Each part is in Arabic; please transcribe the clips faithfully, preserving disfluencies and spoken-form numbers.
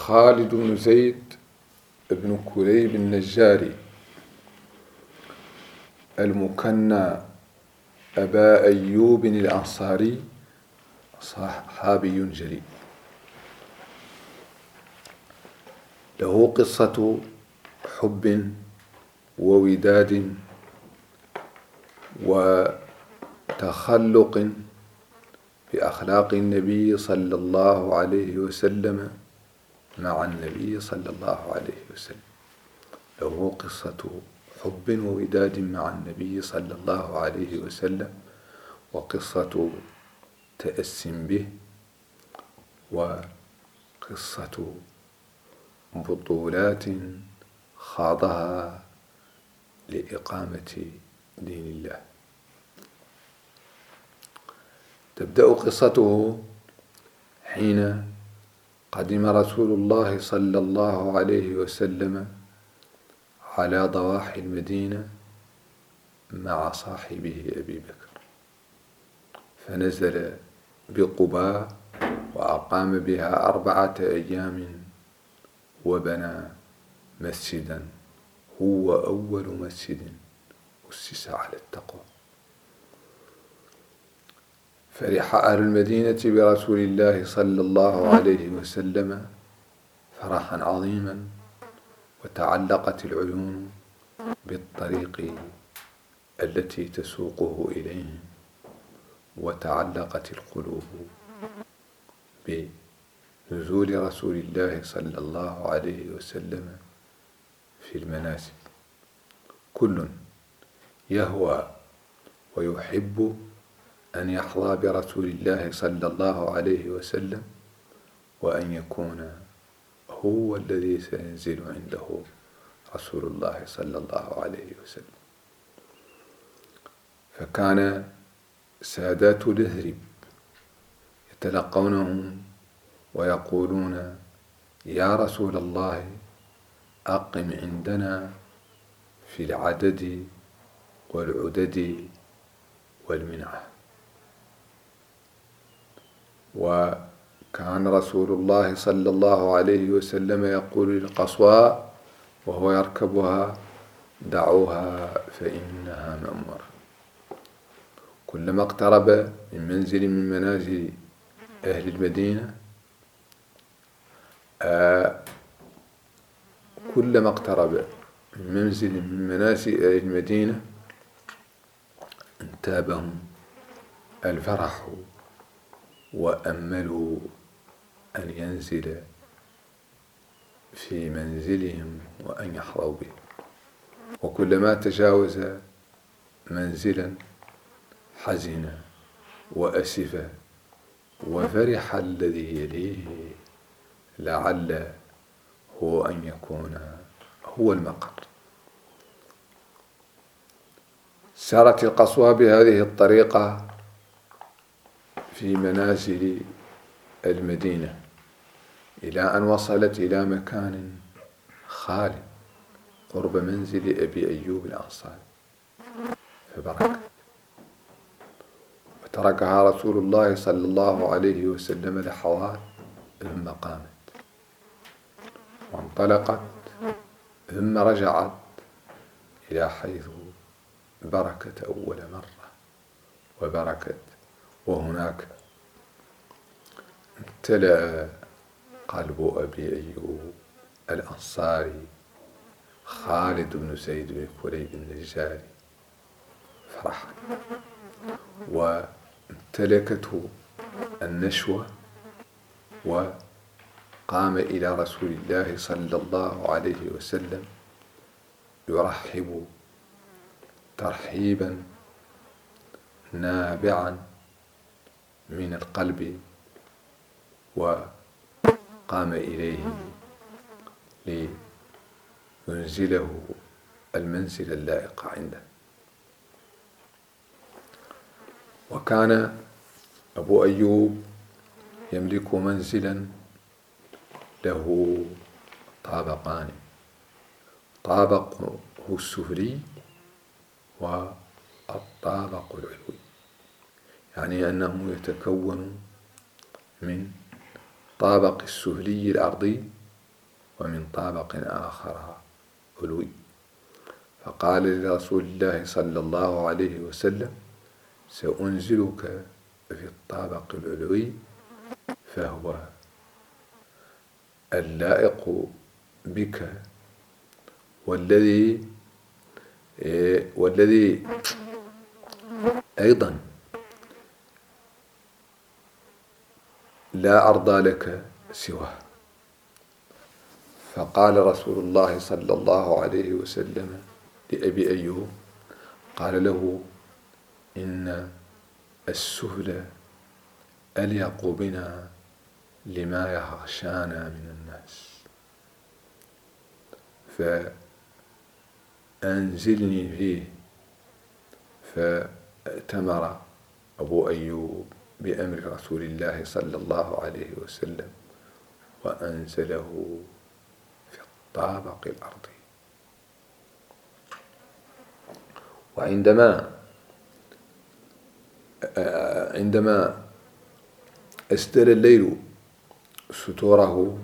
خالد بن زيد بن كليب النجاري المكنى أبا أيوب الأنصاري صحابي جليل، له قصة حب ووداد وتخلق بأخلاق النبي صلى الله عليه وسلم مع النبي صلى الله عليه وسلم. له قصة حب ووداد مع النبي صلى الله عليه وسلم، وقصة تأس به، وقصة بطولات خاضها لإقامة دين الله. تبدأ قصته حين قدم رسول الله صلى الله عليه وسلم على ضواحي المدينة مع صاحبه أبي بكر، فنزل بقباء وأقام بها أربعة أيام وبنى مسجدا هو أول مسجد أسس على التقوى. فرح أهل المدينة برسول الله صلى الله عليه وسلم فرحا عظيما، وتعلقت العيون بالطريق التي تسوقه إليهم، وتعلقت القلوب بنزول رسول الله صلى الله عليه وسلم في المناسك. كل يهوى ويحب أن يحظى برسول الله صلى الله عليه وسلم، وأن يكون هو الذي سينزل عنده رسول الله صلى الله عليه وسلم. فكان سادات اليثرب يتلقونه ويقولون: يا رسول الله، أقم عندنا في العدد والعدد والمنعة. وكان رسول الله صلى الله عليه وسلم يقول للقصواء وهو يركبها: دعوها فإنها مأمورة. كلما اقترب من منزل من منازل أهل المدينة آه كلما اقترب من منزل من منازل أهل المدينة انتابهم الفرح وأملوا أن ينزل في منزلهم وأن يحظوا به. وكلما تجاوز منزلا حزن وأسف وفرح الذي يليه، لعل هو أن يكون هو المقر. سارت القصوى بهذه الطريقة في منازل المدينة إلى أن وصلت إلى مكان خال قرب منزل أبي أيوب الأنصاري، فبركت، وتركها رسول الله صلى الله عليه وسلم لحظات ثم قامت وانطلقت، ثم رجعت إلى حيث بركت أول مرة وبركت. وهناك امتلأ قلب أبي أيوب الأنصاري خالد بن زيد بن كليب النجاري فرحا، وامتلكته النشوة، وقام إلى رسول الله صلى الله عليه وسلم يرحب ترحيبا نابعا من القلب، وقام إليه لينزله المنزل اللائق عنده. وكان أبو أيوب يملك منزلا له طابقان: طابقه السفلي والطابق العلوي، يعني أنه يتكون من طابق السفلي الأرضي ومن طابق آخر علوي. فقال لرسول الله صلى الله عليه وسلم: سأنزلك في الطابق العلوي، فهو اللائق بك والذي والذي أيضا لا أرضى لك سواه. فقال رسول الله صلى الله عليه وسلم لأبي أيوب، قال له: إن السفل أليق بنا لما يخشانا من الناس، فأنزلني فيه. فأتمر أبو أيوب بأمر رسول الله صلى الله عليه وسلم وأنزله في الطابق الأرضي. وعندما عندما أسدل الليل ستوره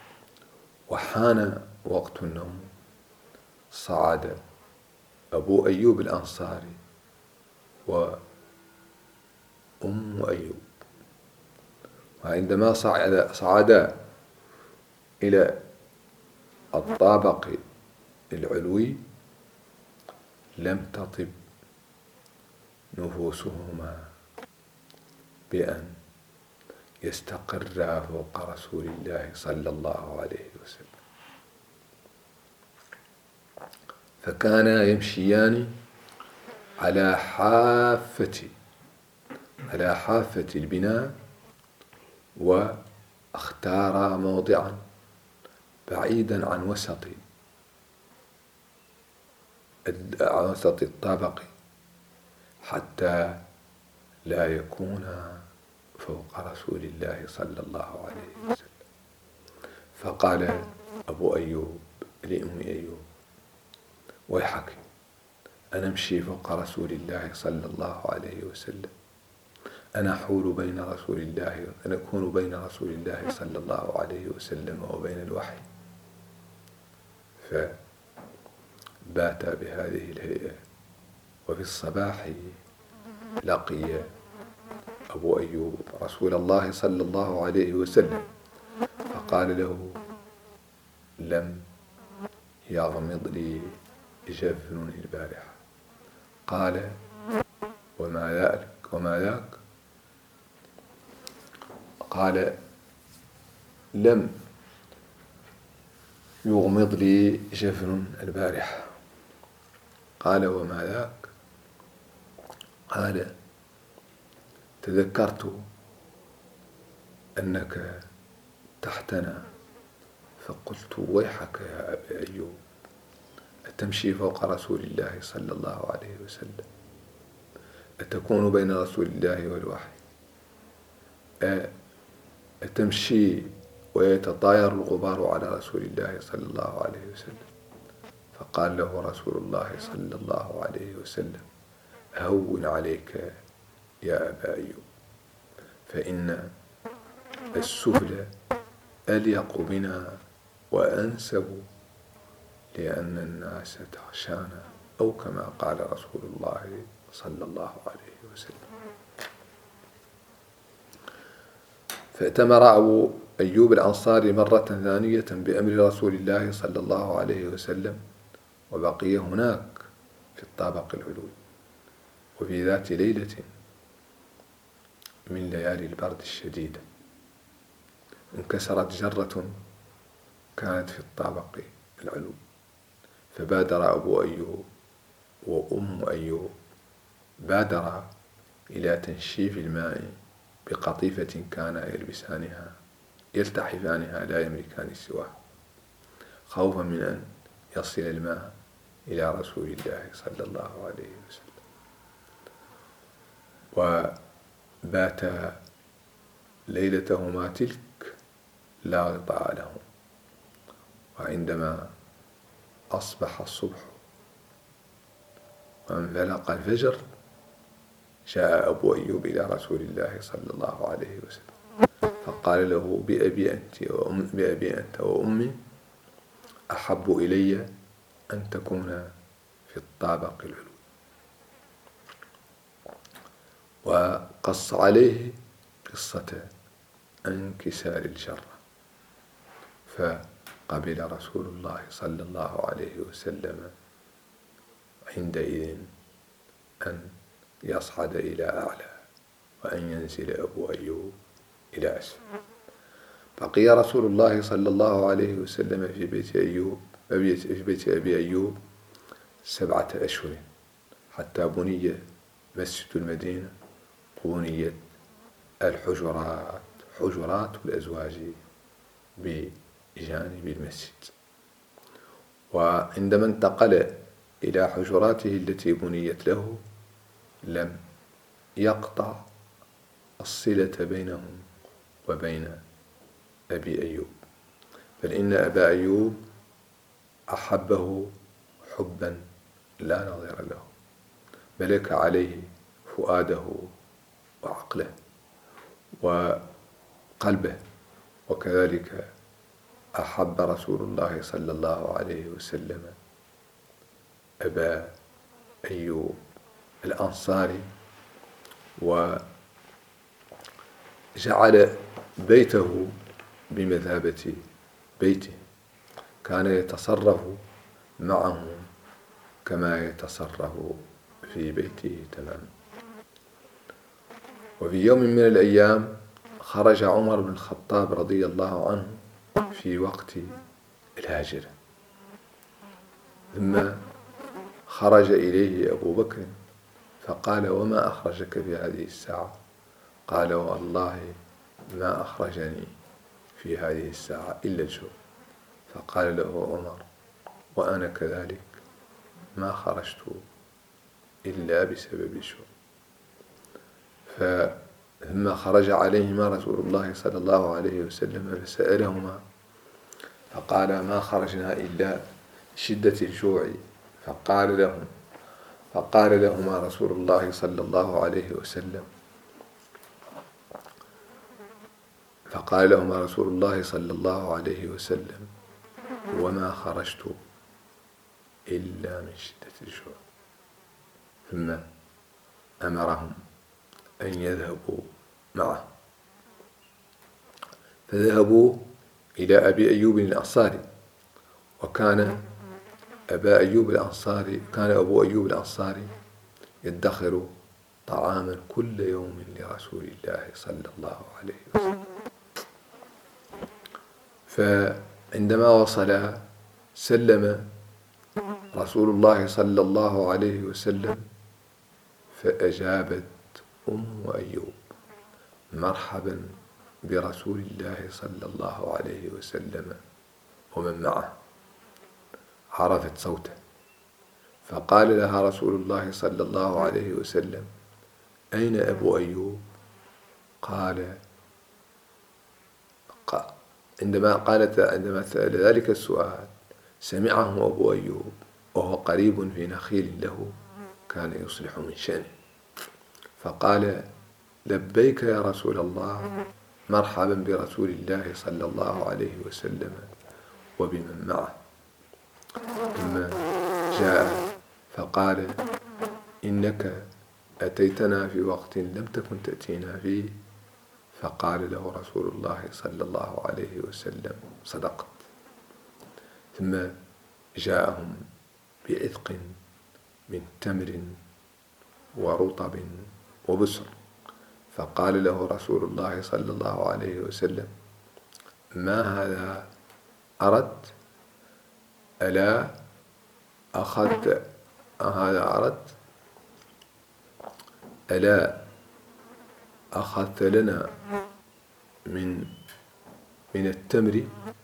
وحان وقت النوم، صعد أبو أيوب الأنصاري وأم أيوب، وعندما صعد صعدا إلى الطابق العلوي لم تطب نفوسهما بأن يستقرا فوق رسول الله صلى الله عليه وسلم، فكانا يمشيان على حافة على حافة البناء، واختارا موضعا بعيدا عن وسط عن وسط الطابق حتى لا يكونا فوق رسول الله صلى الله عليه وسلم. فقال أبو أيوب لأم أيوب: ويحك، أنا أمشي فوق رسول الله صلى الله عليه وسلم، أنا أحول بين رسول الله أنا أكون بين رسول الله صلى الله عليه وسلم وبين الوحي. فبات بهذه الهيئة، وفي الصباح لقي أبو أيوب رسول الله صلى الله عليه وسلم، فقال له: لم يغمض لي جفن البارحة. قال: وما ذاك وما ذاك قال: لم يغمض لي جفن البارحة. قال: وما ذاك؟ قال: تذكرت أنك تحتنا، فقلت: ويحك يا أبا أيوب، أتمشي فوق رسول الله صلى الله عليه وسلم؟ أتكون بين رسول الله والوحي؟ أتمشي ويتطاير الغبار على رسول الله صلى الله عليه وسلم؟ فقال له رسول الله صلى الله عليه وسلم: هون عليك يا أبا أيوب، فإن السفل أليق بنا وأنسب، لأن الناس تخشانا، أو كما قال رسول الله صلى الله عليه وسلم. فأتمر أبو أيوب الأنصاري مرة ثانية بأمر رسول الله صلى الله عليه وسلم، وبقي هناك في الطابق العلوي. وفي ذات ليلة من ليالي البرد الشديدة انكسرت جرة كانت في الطابق العلوي، فبادر أبو أيوب وأم أيوب بادر إلى تنشيف الماء بقطيفة كانا يلبسانها يلتحفانها لا يملكان سواها، خوفا من أن يصل الماء إلى رسول الله صلى الله عليه وسلم. وبات ليلتهما تلك لا غطاء لهم. وعندما أصبح الصبح وانفلق الفجر جاء أبو أيوب إلى رسول الله صلى الله عليه وسلم، فقال له: بأبي أنت وأم بأبي أنت وأمي، أحب إلي أن تكون في الطابق العلوي. وقص عليه قصة انكسار الجرة، فقبل رسول الله صلى الله عليه وسلم عندئذ أن يصعد إلى أعلى وأن ينزل أبو أيوب إلى أسفل. بقي رسول الله صلى الله عليه وسلم في بيت أيوب في بيت أبي أيوب سبعة أشهر حتى بني مسجد المدينة، وبنيت الحجرات حجرات الأزواج بجانب المسجد. وعندما انتقل إلى حجراته التي بنيت له لم يقطع الصلة بينهم وبين أبي أيوب، بل إن أبا أيوب أحبه حبا لا نظير له، ملك عليه فؤاده وعقله وقلبه. وكذلك أحب رسول الله صلى الله عليه وسلم أبا أيوب الأنصاري، وجعل بيته بمثابة بيته، كان يتصرف معه كما يتصرف في بيته تماما. وفي يوم من الأيام خرج عمر بن الخطاب رضي الله عنه في وقت الهاجرة، ثم خرج إليه أبو بكر فقال: وما أخرجك في هذه الساعة؟ قال: والله ما أخرجني في هذه الساعة إلا الجوع. فقال له عمر: وأنا كذلك ما خرجت إلا بسبب الجوع. فلما خرج عليهما رسول الله صلى الله عليه وسلم فسألهما فقال: ما خرجنا إلا شدة الجوع. فقال لهم فقال لهما رسول الله صلى الله عليه وسلم فقال لهما رسول الله صلى الله عليه وسلم: وما خرجت إلا من شدة الجوع. ثم أمرهم أن يذهبوا معه، فذهبوا إلى أبي أيوب الأنصاري. وكان أبا أيوب الأنصاري كان أبو أيوب الأنصاري يدخر طعاما كل يوم لرسول الله صلى الله عليه وسلم. فعندما وصل سلم رسول الله صلى الله عليه وسلم، فأجابت أم أيوب: مرحبا برسول الله صلى الله عليه وسلم ومن معه. عرفت صوته، فقال لها رسول الله صلى الله عليه وسلم: أين أبو أيوب؟ قال عندما قالت عندما سأل ذلك السؤال سمعه أبو أيوب وهو قريب في نخيل له كان يصلح من شأنه، فقال: لبيك يا رسول الله، مرحبا برسول الله صلى الله عليه وسلم وبمن معه. ثم جاء فقال: إنك أتيتنا في وقت لم تكن تأتينا فيه. فقال له رسول الله صلى الله عليه وسلم: صدقت. ثم جاءهم بعذق من تمر ورطب وبسر، فقال له رسول الله صلى الله عليه وسلم: ما هذا أردت؟ ألا أخذت هذا أردت؟ ألا أخذت لنا من من التمر؟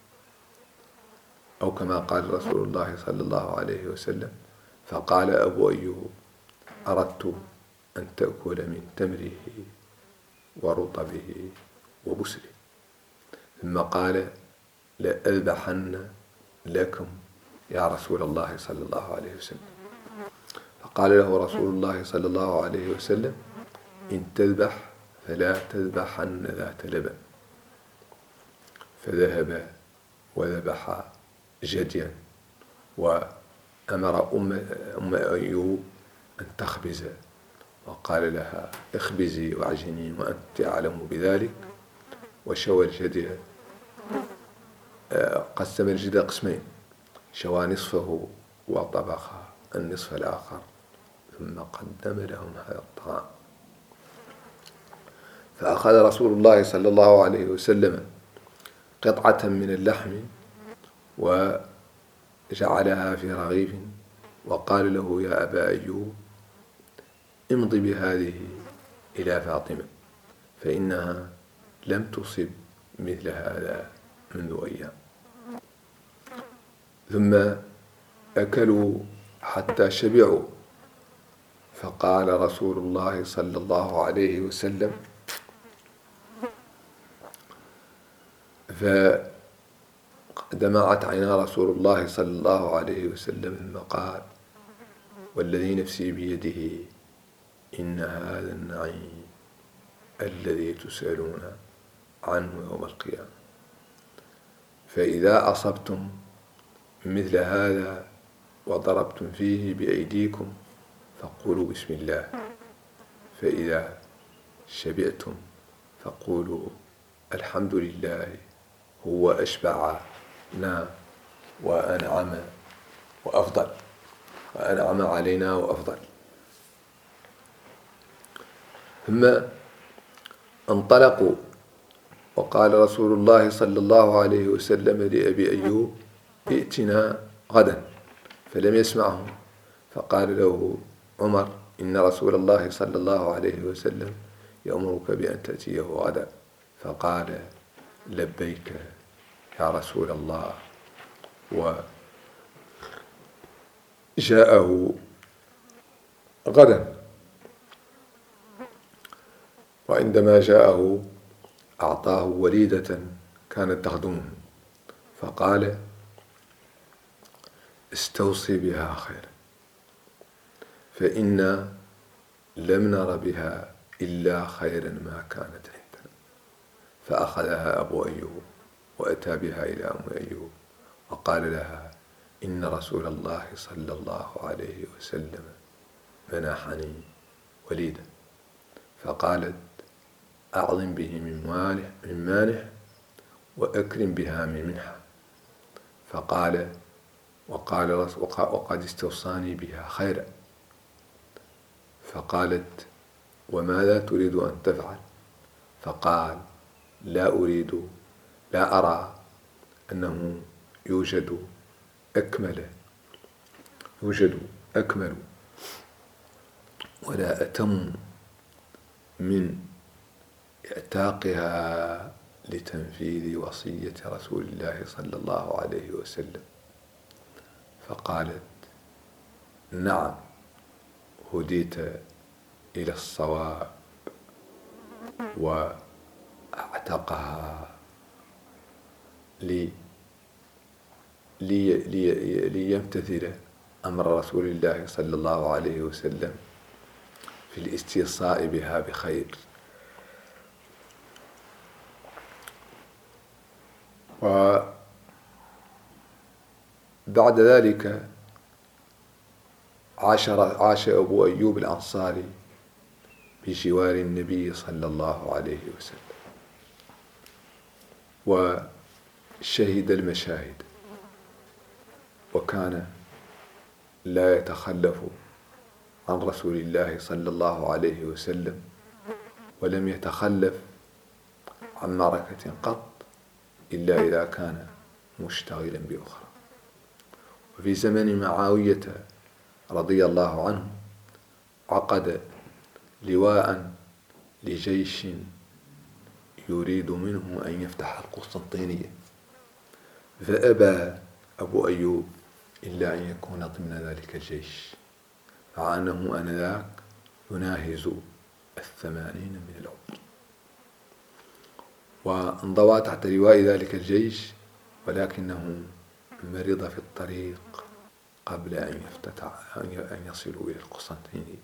أو كما قال رسول الله صلى الله عليه وسلم. فقال أبو أيوب: أردت أن تأكل من تمره ورطبه وبسره. ثم قال: لأذبحن لكم يا رسول الله صلى الله عليه وسلم. فقال له رسول الله صلى الله عليه وسلم: إن تذبح فلا تذبحن ذات لبن. فذهب وذبح جديا، وأمر أم, أم أيوب أن تخبز، وقال لها اخبزي واعجني وأنت أعلم بذلك. وشوى الجدي، قسم الجدي قسمين، شوى نصفه وطبخ النصف الآخر، ثم قدم لهم هذا الطعام. فأخذ رسول الله صلى الله عليه وسلم قطعة من اللحم وجعلها في رغيف، وقال له يا أبا أيوب امضي بهذه إلى فاطمة، فإنها لم تصب مثل هذا منذ أيام. ثم أكلوا حتى شبعوا، فقال رسول الله صلى الله عليه وسلم، فدمعت عينا رسول الله صلى الله عليه وسلم، ثم قال والذي نفسي بيده إن هذا النعيم الذي تسألون عنه يوم القيامة، فإذا أصبتم مثل هذا وضربتم فيه بأيديكم فقولوا بسم الله، فإذا شبعتم فقولوا الحمد لله هو أشبعنا وأنعم وأفضل وأنعم علينا وأفضل. ثم انطلقوا، وقال رسول الله صلى الله عليه وسلم لأبي أيوب ائتنا غدا، فلم يسمعه، فقال له عمر إن رسول الله صلى الله عليه وسلم يأمرك بأن تأتيه غدا، فقال لبيك يا رسول الله. وجاءه غدا، وعندما جاءه أعطاه وليدة كانت تخدمه، فقال استوصي بها خيرا، فإنا لم نر بها إلا خيرا ما كانت عندنا. فأخذها أبو أيوب وأتى بها إلى أم أيوب وقال لها إن رسول الله صلى الله عليه وسلم منحني وليدا، فقالت أعظم به من مانح وأكرم بها من منحة. فقال وقال وقد استوصاني بها خيرا. فقالت وماذا تريد أن تفعل؟ فقال لا أريد لا أرى أنه يوجد أكمل يوجد أكمل ولا أتم من إعتاقها لتنفيذ وصية رسول الله صلى الله عليه وسلم. فقالت نعم هديت إلى الصواب، وأعتقها لي لي لي ليمتثل أمر رسول الله صلى الله عليه وسلم في الاستيصاء بها بخير. وبعد ذلك عاش عاش أبو أيوب الأنصاري بجوار النبي صلى الله عليه وسلم، وشهد المشاهد، وكان لا يتخلف عن رسول الله صلى الله عليه وسلم، ولم يتخلف عن معركة قط إلا إذا كان مشتغلا بأخرى. وفي زمن معاوية رضي الله عنه عقد لواء لجيش يريد منه أن يفتح القسطنطينية، فأبى أبو أيوب إلا أن يكون ضمن ذلك الجيش، مع أنه آنذاك يناهز الثمانين من العمر، وانضوى تحت لواء ذلك الجيش، ولكنه مرض في الطريق قبل أن يفتتح أن يصلوا إلى القسطنطينية.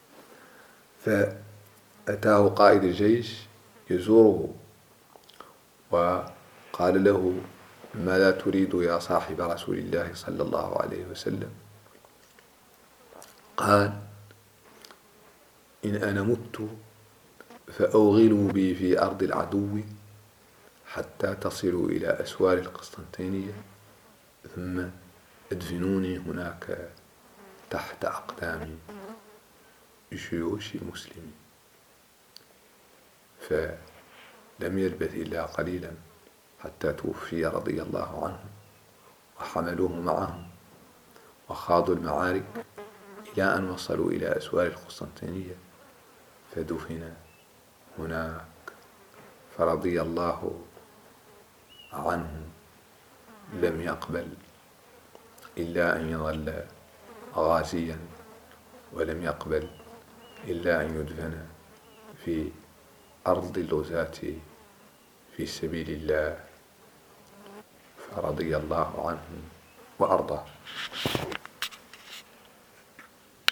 فأتاه قائد الجيش يزوره وقال له ماذا تريد يا صاحب رسول الله صلى الله عليه وسلم؟ قال: إن أنا مت فأوغلوا بي في أرض العدو حتى تصلوا إلى أسوار القسطنطينية، ثم ادفنوني هناك تحت أقدام جيوش المسلمين. فلم يلبث إلا قليلا حتى توفي رضي الله عنه، وحملوه معهم وخاضوا المعارك إلى أن وصلوا إلى أسوار القسطنطينية فدفن هناك، فرضي الله عنه لم يقبل إلا أن يظل غازيا، ولم يقبل إلا أن يدفن في أرض الغزاة في سبيل الله، فرضي الله عنه وأرضاه.